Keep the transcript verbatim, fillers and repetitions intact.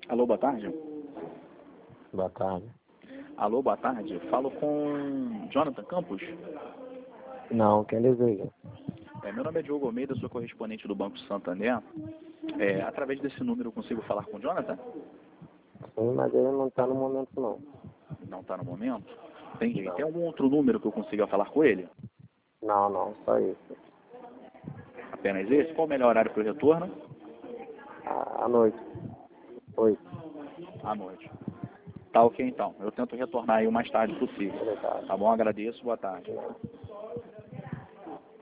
Alô, boa tarde. Boa tarde. Alô, boa tarde. Falo com Jonathan Campos. Não, quem deseja? É, meu nome é Diogo Almeida, sou correspondente do Banco Santander. É, através desse número eu consigo falar com o Jonathan? Sim, mas ele não está no momento, não. Não está no momento? Entendi. Não, Tem algum outro número que eu consiga falar com ele? não, não, só isso. Apenas esse? Qual o melhor horário para o retorno? À à noite. Oi, À noite. Tá ok então. Eu tento retornar aí o mais tarde possível. obrigado. Tá bom? Agradeço. Boa tarde.